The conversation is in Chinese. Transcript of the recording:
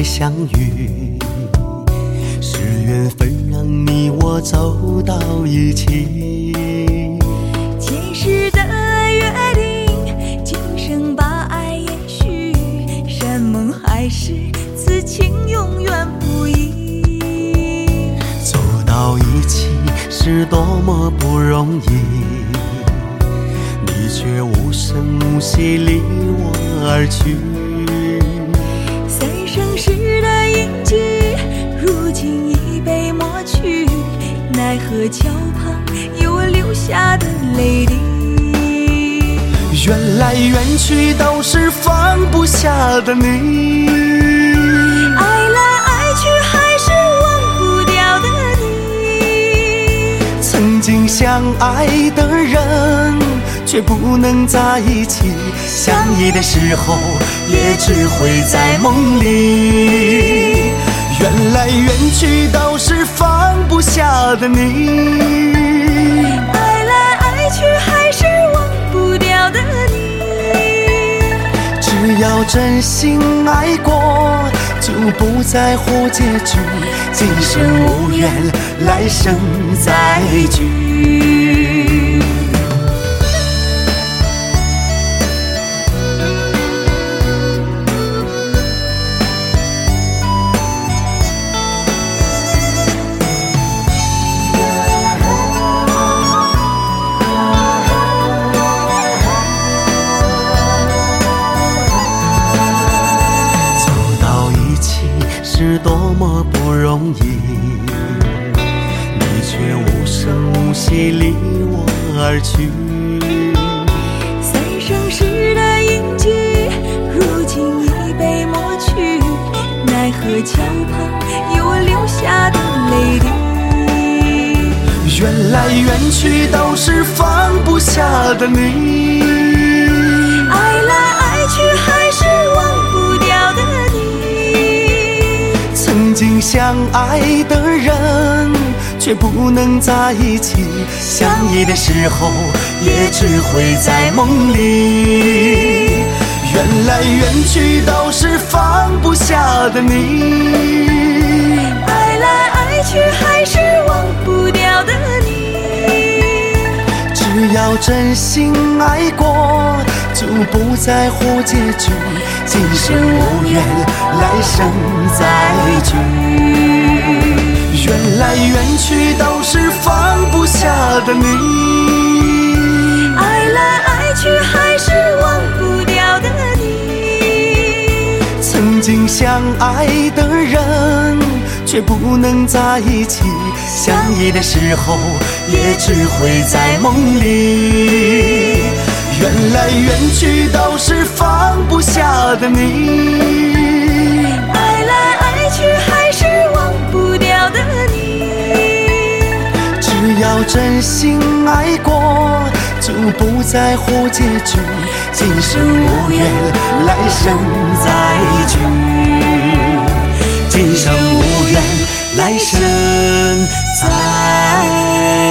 来相遇，是缘分让你我走到一起。 前世的约定，今生把爱延续，山盟海誓，此情永远不移。 走到一起是多么不容易，你却无声无息离我而去。 三生石的印记，如今已被抹去，奈何桥旁有我留下的泪滴。 缘来缘去都是放不下的你， 爱来爱去还是忘不掉的你。 曾经相爱的人却不能在一起，相依的时候也只会在梦里。缘来缘去都是放不下的你， 爱来爱去还是忘不掉的你。 只要真心爱过，就不在乎结局，今生无缘，来生再聚。是多么不容易，你却无声无息离我而去。 三生石的印记，如今已被抹去，奈何桥旁有我留下的泪滴。 缘来缘去都是放不下的你， 爱来爱去还是忘不掉的你。 曾经相爱的人却不能在一起，相依的时候也只会在梦里。缘来缘去都是放不下的你， 爱来爱去还是忘不掉的你。 只要真心爱过，就不在乎结局，今生无缘，来生再聚。缘来缘去都是放不下的你， 爱来爱去还是忘不掉的你。 曾经相爱的人却不能在一起，相依的时候也只会在梦里。缘来缘去都是放不下的你， 爱来爱去还是忘不掉的你。 只要真心爱过，就不在乎结局，今生无缘，来生再聚。今生无缘，来生再